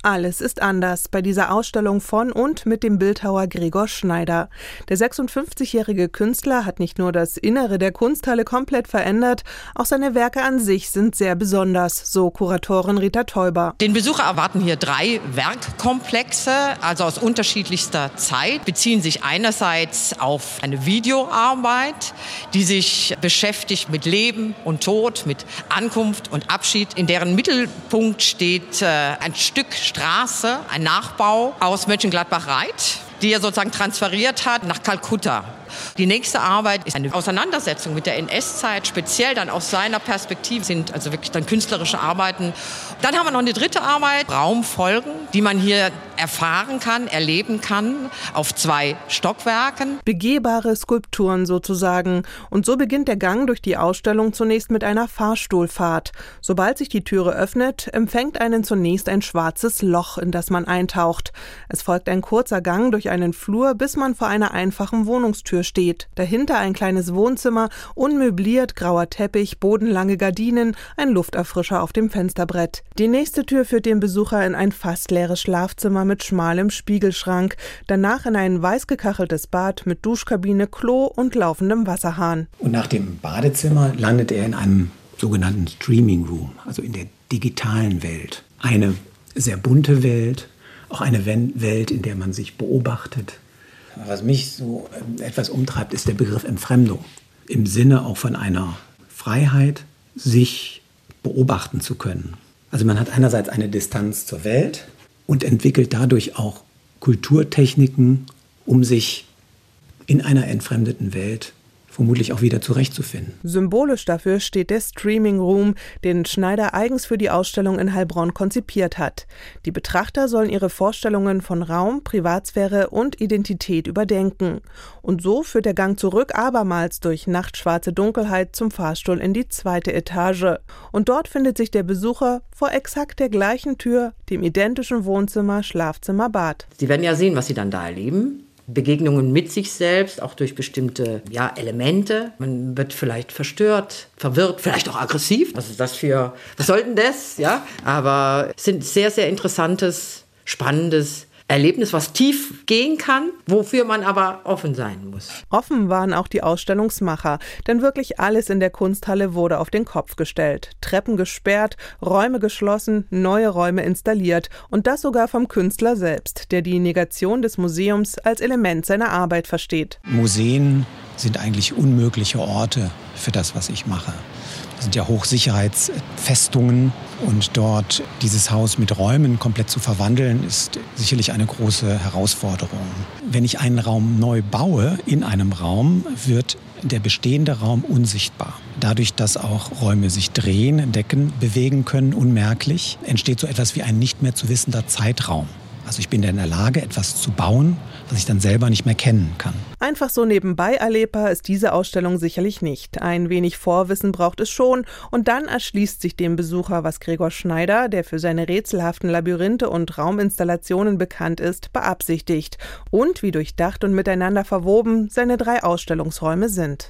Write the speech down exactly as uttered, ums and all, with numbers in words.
Alles ist anders bei dieser Ausstellung von und mit dem Bildhauer Gregor Schneider. Der sechsundfünfzigjährige Künstler hat nicht nur das Innere der Kunsthalle komplett verändert, auch seine Werke an sich sind sehr besonders, so Kuratorin Rita Teuber. Den Besucher erwarten hier drei Werkkomplexe, also aus unterschiedlichster Zeit, beziehen sich einerseits auf eine Videoarbeit, die sich beschäftigt mit Leben und Tod, mit Ankunft und Abschied, in deren Mittelpunkt steht äh, ein Stück Straße, ein Nachbau aus Mönchengladbach-Reit, die er sozusagen transferiert hat nach Kalkutta. Die nächste Arbeit ist eine Auseinandersetzung mit der N S-Zeit, speziell dann aus seiner Perspektive, sind also wirklich dann künstlerische Arbeiten. Dann haben wir noch eine dritte Arbeit, Raumfolgen, die man hier erfahren kann, erleben kann, auf zwei Stockwerken. Begehbare Skulpturen sozusagen. Und so beginnt der Gang durch die Ausstellung zunächst mit einer Fahrstuhlfahrt. Sobald sich die Türe öffnet, empfängt einen zunächst ein schwarzes Loch, in das man eintaucht. Es folgt ein kurzer Gang durch einen Flur, bis man vor einer einfachen Wohnungstür steht. Dahinter ein kleines Wohnzimmer, unmöbliert, grauer Teppich, bodenlange Gardinen, ein Lufterfrischer auf dem Fensterbrett. Die nächste Tür führt den Besucher in ein fast leeres Schlafzimmer mit schmalem Spiegelschrank, danach in ein weiß gekacheltes Bad mit Duschkabine, Klo und laufendem Wasserhahn. Und nach dem Badezimmer landet er in einem sogenannten Streaming Room, also in der digitalen Welt. Eine sehr bunte Welt, auch eine Welt, in der man sich beobachtet. Was mich so etwas umtreibt, ist der Begriff Entfremdung. Im Sinne auch von einer Freiheit, sich beobachten zu können. Also man hat einerseits eine Distanz zur Welt und entwickelt dadurch auch Kulturtechniken, um sich in einer entfremdeten Welt vermutlich auch wieder zurechtzufinden. Symbolisch dafür steht der Streaming Room, den Schneider eigens für die Ausstellung in Heilbronn konzipiert hat. Die Betrachter sollen ihre Vorstellungen von Raum, Privatsphäre und Identität überdenken. Und so führt der Gang zurück abermals durch nachtschwarze Dunkelheit zum Fahrstuhl in die zweite Etage. Und dort findet sich der Besucher vor exakt der gleichen Tür, dem identischen Wohnzimmer, Schlafzimmer, Bad. Sie werden ja sehen, was Sie dann da erleben. Begegnungen mit sich selbst, auch durch bestimmte ja, Elemente. Man wird vielleicht verstört, verwirrt, vielleicht auch aggressiv. Was ist das für, was soll denn das? Ja, aber es sind sehr, sehr interessantes, spannendes Erlebnis, was tief gehen kann, wofür man aber offen sein muss. Offen waren auch die Ausstellungsmacher, denn wirklich alles in der Kunsthalle wurde auf den Kopf gestellt. Treppen gesperrt, Räume geschlossen, neue Räume installiert und das sogar vom Künstler selbst, der die Negation des Museums als Element seiner Arbeit versteht. Museen sind eigentlich unmögliche Orte für das, was ich mache. Das sind ja Hochsicherheitsfestungen und dort dieses Haus mit Räumen komplett zu verwandeln, ist sicherlich eine große Herausforderung. Wenn ich einen Raum neu baue, in einem Raum, wird der bestehende Raum unsichtbar. Dadurch, dass auch Räume sich drehen, decken, bewegen können, unmerklich, entsteht so etwas wie ein nicht mehr zu wissender Zeitraum. Also ich bin in der Lage, etwas zu bauen, was ich dann selber nicht mehr kennen kann. Einfach so nebenbei erlebbar ist diese Ausstellung sicherlich nicht. Ein wenig Vorwissen braucht es schon und dann erschließt sich dem Besucher, was Gregor Schneider, der für seine rätselhaften Labyrinthe und Rauminstallationen bekannt ist, beabsichtigt und wie durchdacht und miteinander verwoben seine drei Ausstellungsräume sind.